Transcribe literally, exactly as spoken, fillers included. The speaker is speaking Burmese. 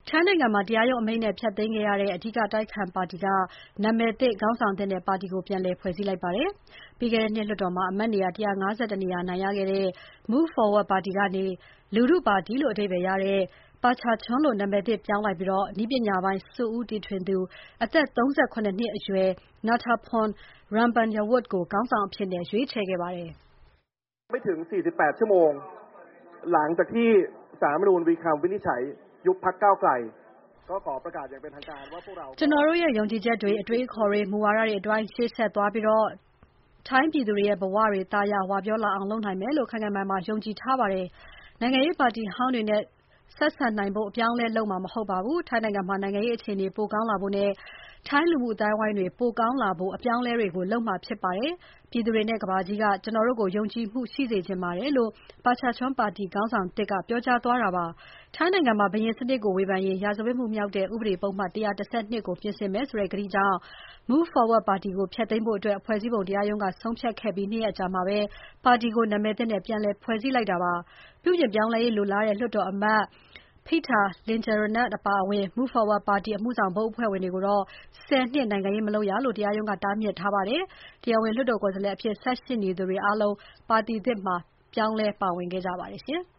ထိုင်းနိုင်ငံမှာတရားရုံးအမိန့်နဲ့ဖျက်သိမ်းခဲ့ရတဲ့အဓိကအတိုက်အခံပါတီကနာမည်သစ်ခေါင်းဆောင်သစ်နဲ့ပါတီကိုပြန်လည်ဖွဲ့စည်းလိုက်ပါတယ်။ ပြီးခဲ့တဲ့နှစ်လွှတ်တော်မှာအမတ်နေရာ ၁၅၁ နေရာအနိုင်ရခဲ့တဲ့ Move Forward ပါတီကနေ လူထုပါတီလို့အဓိပ္ပါယ်ရတဲ့ Prachachon လို့နာမည်သစ်ပြောင်းလိုက်ပြီး နည်းပညာပိုင်းစွန့်ဦးတီထွင်သူ အသက် ၃၇ နှစ်အရွယ် Nattapon Rampanayawut ကိုခေါင်းဆောင်အဖြစ်ရွေးချယ်ခဲ့ပါတယ်။ไม่ถึงสี่สิบแปดชั่วโมงหลังจากที่ศาลรัฐธรรมนูญมีคำวินิจฉัยยุบพรรคก้าวไกลก็ขอประกาศอย่างเป็นทางการว่าพวกเราကျွန်တော်တို့ရဲ့ယုံကြည်ချက်တွေအတွေးအခေါ်တွေမူဝါဒတွေအတိုင်းရှေ့ဆက်သွားပြီးတော့ထိုင်းပြည်သူတွေရဲ့ဘဝတွေတာယာဝပြောလာအောင်လုပ်နိုင်မယ်လို့ခိုင်ခိုင်မာမာယုံကြည်ထားပါတယ်။နိုင်ငံရေးပါတီဟောင်းတွေနဲ့ဆက်ဆံနိုင်ဖို့အပြောင်းအလဲလုပ်မှာမဟုတ်ပါဘူး။ထိုင်းနိုင်ငံမှာနိုင်ငံရေးအခြေအနေပိုကောင်းလာဖို့နဲ့ထိုင်းလူမှုအတိုင်းအဝိုင်းတွေပိုကောင်းလာဖို့အပြောင်းအလဲတွေကိုလုပ်မှာဖြစ်ပါတယ်။ပြည်သူတွေနဲ့ကမ္ဘာကြီးကကျွန်တော်တို့ကိုယုံကြည်မှုရှိစေချင်ပါတယ်လို့ Prachachon ပါတီခေါင်းဆောင်တစ်ကပြောကြားသွားတာပါ။ထိုင်းနိုင်ငံမှာဘုရင်စနစ်ကိုဝေဖန်ရင်ရာဇဝတ်မှုမြောက်တဲ့ဥပဒေပုဒ်မ ၁၁၂ ကိုပြင်ဆင်မယ်ဆိုတဲ့ကတိကြောင့် Move Forward ပါတီကိုဖျက်သိမ်းဖို့ဖွဲ့စည်းပုံတရားရုံးကဆုံးဖြတ်ခဲ့ပြီး၂ ရက်အကြာမှာပါတီကိုနာမည်သစ်နဲ့ပြန်လည်ဖွဲ့စည်းလိုက်တာပါ။ပြုပြင်ပြောင်းလဲရေးလိုလားတဲ့လွှတ်တော်အမတ် Pita Limjaroenrat အပါအဝင် Move Forward ပါတီအမှုဆောင်ဘုတ်အဖွဲ့ဝင်တွေကိုတော့ ဆယ်နှစ်နိုင်ငံရေးမလုပ်ရလို့တရားရုံးကတားမြစ်ထားပါတယ်။တရားဝင်လွှတ်တော်ကိုယ်စားလှယ်အဖြစ်ဆက်ရှိနေသူတွေအားလုံးပါတီသစ်မှာပြောင်းလဲပါဝင်ခဲ့ကြပါတယ်ရှင်။